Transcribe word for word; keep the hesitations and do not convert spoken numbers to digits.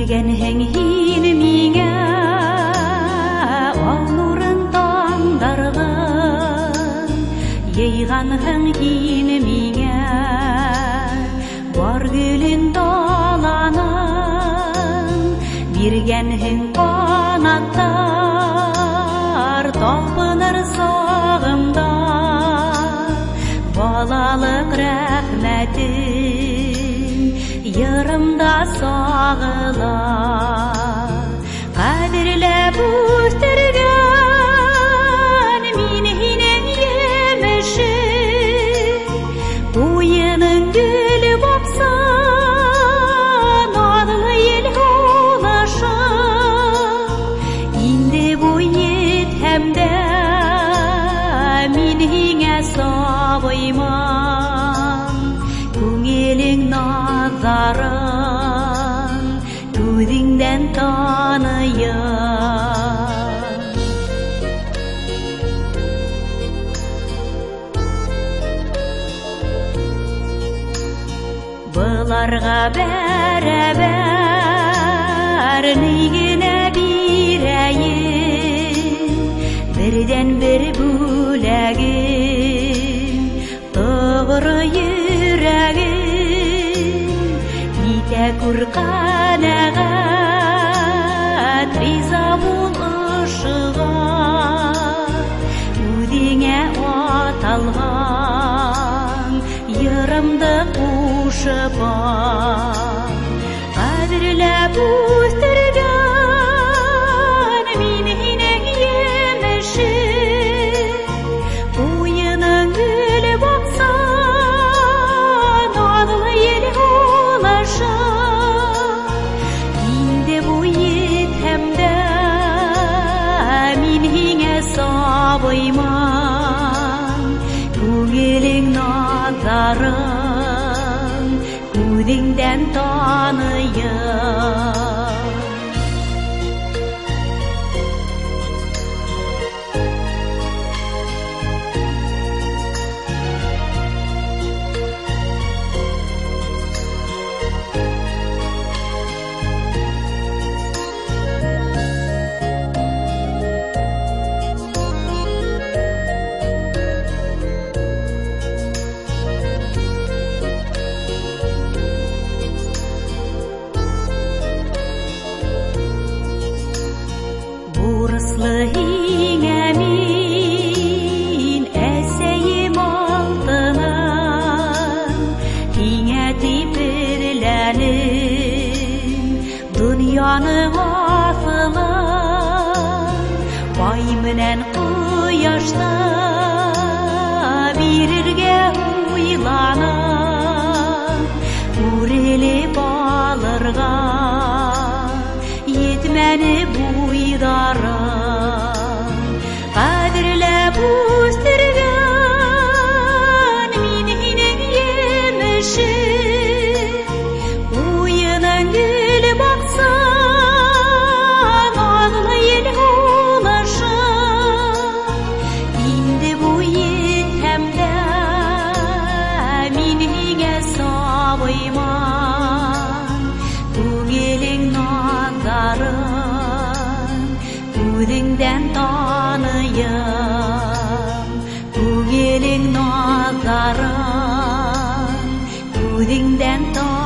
берген хин миңа ал нурын таңдарган ейган хин миңа бар гүлін даланын берген канаттар талпыныр сагымда балалык рәхмәтин ярымда сагыла кадірләп үстергән мин һинең емешең уйының гүле баксан адлы ел улашың инде бу етһәмдә мин һиңә сабыйман күңелең назарын күзеңдән таныйым Бұларға бәрәбәр ни генә бирәйем бердән бер бүләгем тоғры йөрәгем итә күр канәгать риза бул ышыга үдеңә аталган ярымды кадірләп үстергән мин һинең емешең уйының гүле баксан адлы ел улашың инде бу етһәмдә мин һиңә сабыйман күңелең назарын күзеңдән таныйым һиңә мин әсәйем алтыным һиңә типерләнем дөньяның асылын бай менән кояшны бирергә уйланым үрелеп алырга етмәне буйдарым кадірләп үстергән мин һинең емешең уйының гүле баксан адлы ел улашың инде бу етһәмдә мин һиңә сабыйман күңелең назарын күзеңдән таныйым күңелең назарын күзеңдән таныйым